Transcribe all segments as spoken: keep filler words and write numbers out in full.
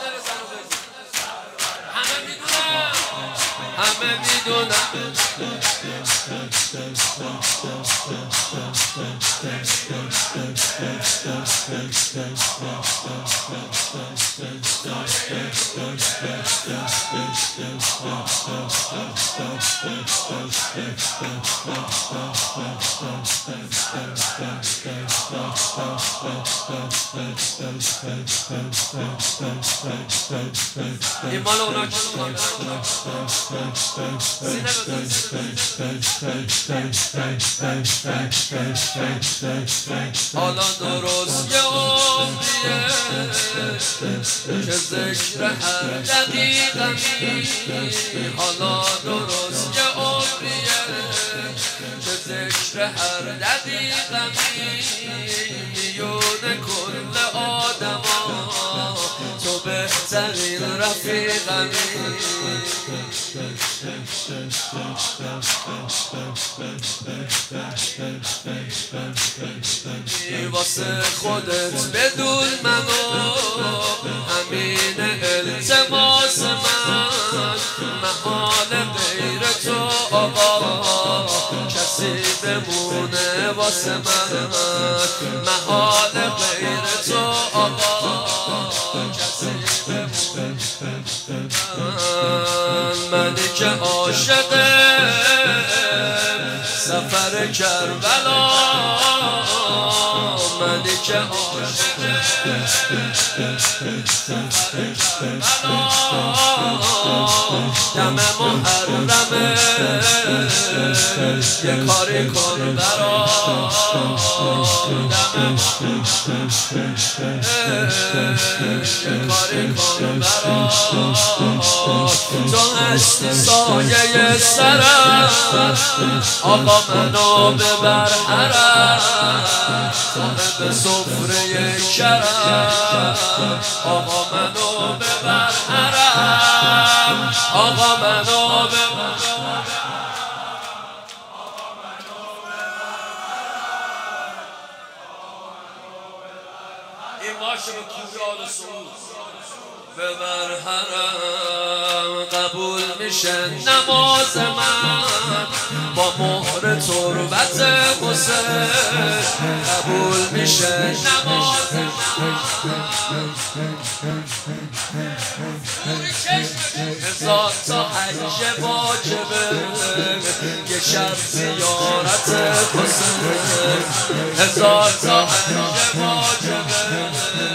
همه میدونن همه میدونن این مال اونا که حالا درست یه عمریه که ذکر هر دقیقمی حالا درست یه عمریه که ذکر هر دقیقمی میون کل آدما تو بهترین رفیقمی واسه خودت بدون منو همین التماس من محال غیر تو آقا کسی بمونه واسه من محال غیر تو آقا کسی بمونه منی که عاشق سفر کربلا منی که عاشق سفر کربلا دم محرمه یه کاری کن برا دم یه کاری کن برا تو هستی سایه سرم آقا منو ببر حرم صاحب سفره کرم آقا منو ببر حرم آقا منو ببر این باشه به کوی آل سعود ببر حرم قبول میشه نماز من با مهر تربت حسین قبول میشه نماز من هزار تا حج واجبه یه شب زیارت حسین هزار تا حج واجبه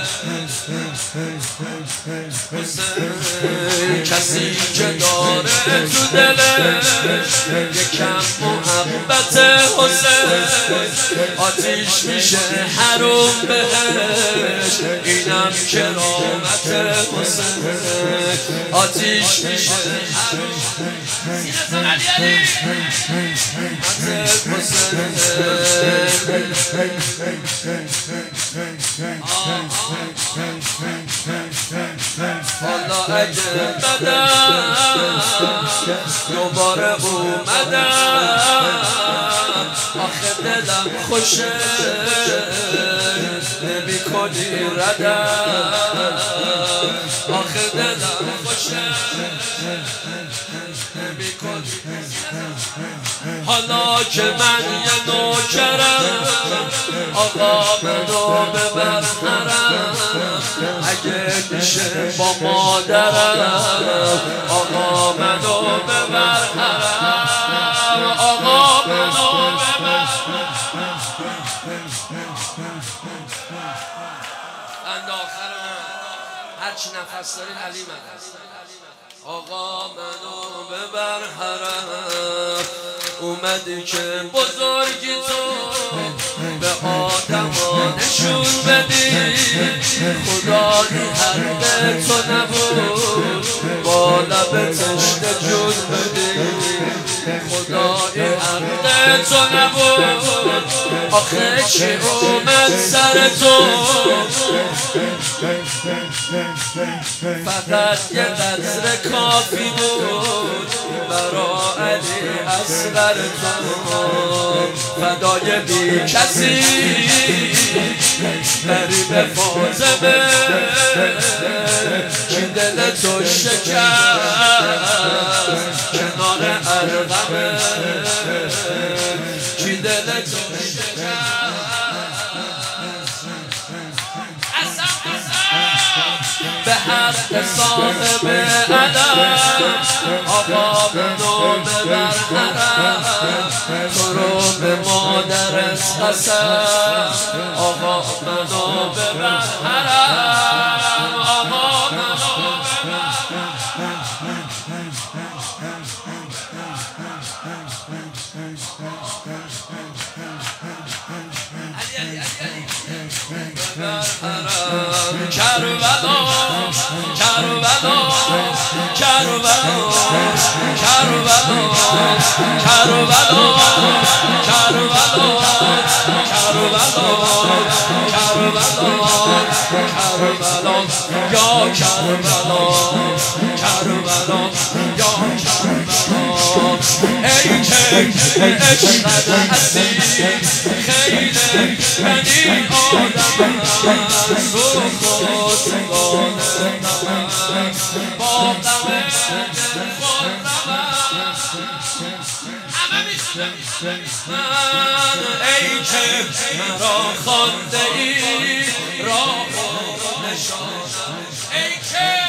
حسین کسی که داره تو دلش یکم محبت حسین آتیش میشه حروم بهش اینم کرامت حسین آتیش میشه حروم سینه علی علی حالا اگه بدم دوباره اومدم آخه دلم خوشه نمی کنی ردم آخه دلم خوشه نمی کنی حالا که من یه نوکرم آقا منو ببر حرم اگه میشه با مادرم آقا منو ببر حرم آقا منو ببر اند آخر من هرچی نفس دارین علی من هست آقا منو ببر حرم اومدی که بزرگی تو به آدما نشون بدی خدایی حق تو نبود با لب تشنه جون بدی خدایی حق تو نبود آخه چی اومد سر تو فقط یه قطره کافی بود برا علی اصغر تو فدای بی کسی بری به فاطمه که دل تو شکست کنار ارغمه که دل تو شکست به حق صاحب علم آقا منو ببر حرم تو رو به مادرت قسم آقا منو ببر حرم آقا منو ببر کربلا کربلا کربلا کربلا کربلا کربلا کربلا کربلا یا کربلا کربلا یا کربلا ای که عشقت اصیل خیلی بنی آدم است و خودگان نمک با غم دل خود نمک همه من ای که مرا خوانده ای راه و نشانم ای که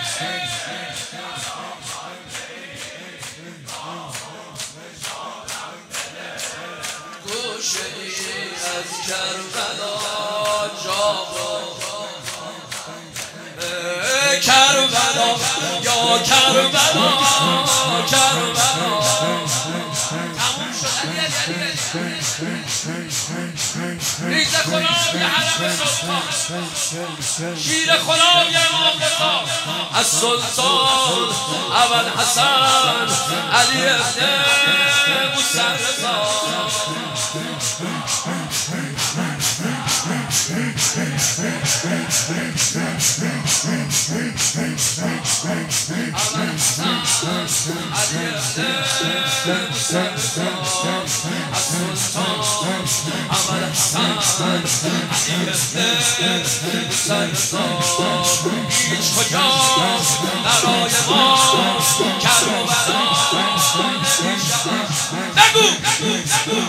گوشه ای از کربلا جاوا کربلا یا کربلا کربلا تموم شد ریز خلای حرم سلطان شیر خلای امام رضا از سلطان اول حسن علی ابن موسی رضا هیچ کجا برای ما کربلا نگو نگو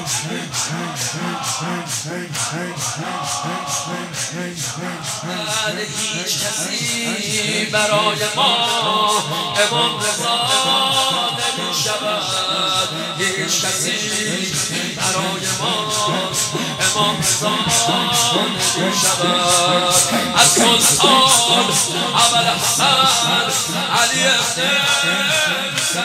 هیچ کسی برای ما امام رضا نمی شود هیچ کسی برای ما امام رضا نمی شود از سلطان اول حسن علی ابن موسی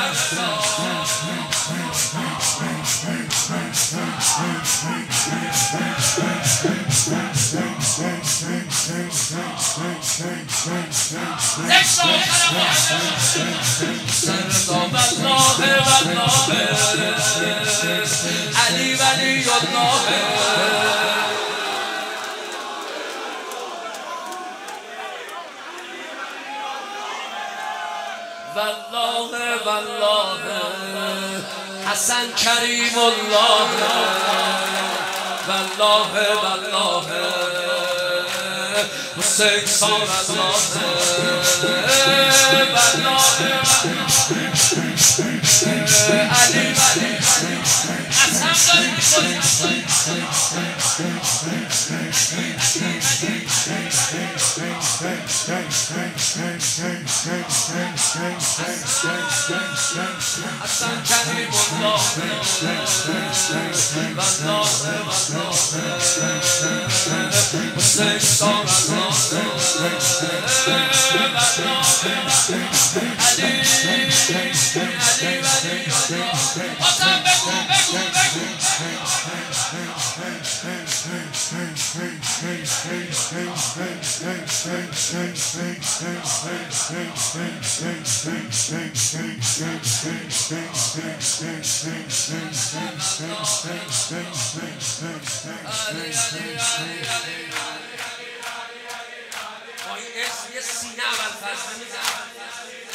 والله والله علی ولی الله والله والله حسن کریم الله والله والله حسین سار الله والله علی ولی قسم داری میخوری حسن کریم الله والله والله حسین سار الله علی علی ولی حسن بگو بگو بگو یه سینه اول فرض نمیزن